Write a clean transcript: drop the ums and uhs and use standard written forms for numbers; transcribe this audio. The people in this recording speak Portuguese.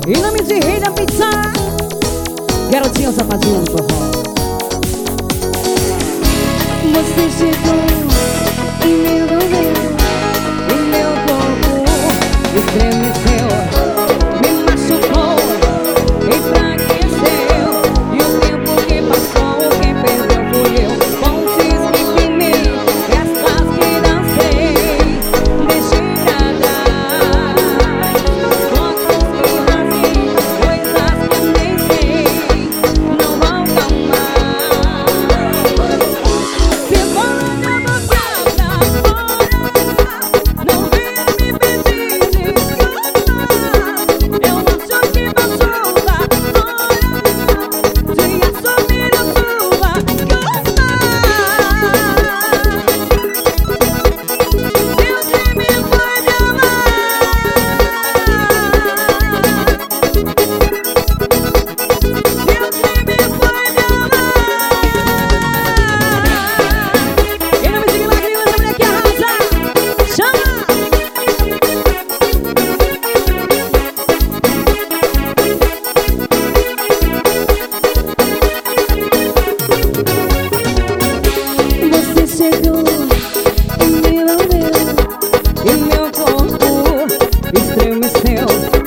Em nome de Rei da Pizza, garotinho safadinho do forró. Você chegou e me envolveu, E meu corpo estremeceu, me machucou, enfraqueceu. E o tempo que passou, quem perdeu fui eu. Pontes que queimei, festas que dancei, deixei pra trás. Fotos que rasguei, coisas que nem sei, não voltam mais. Se for na boca pra fora, não venha me pedir desculpa. Eu acho que passou da hora de assumir a sua culpa. Seu time foi me amar. Seu time foi me amar. Em nome de Milagre, essa mulher que arrasa. Chama! você chegou e me envolveu. E meu corpo estremeceu,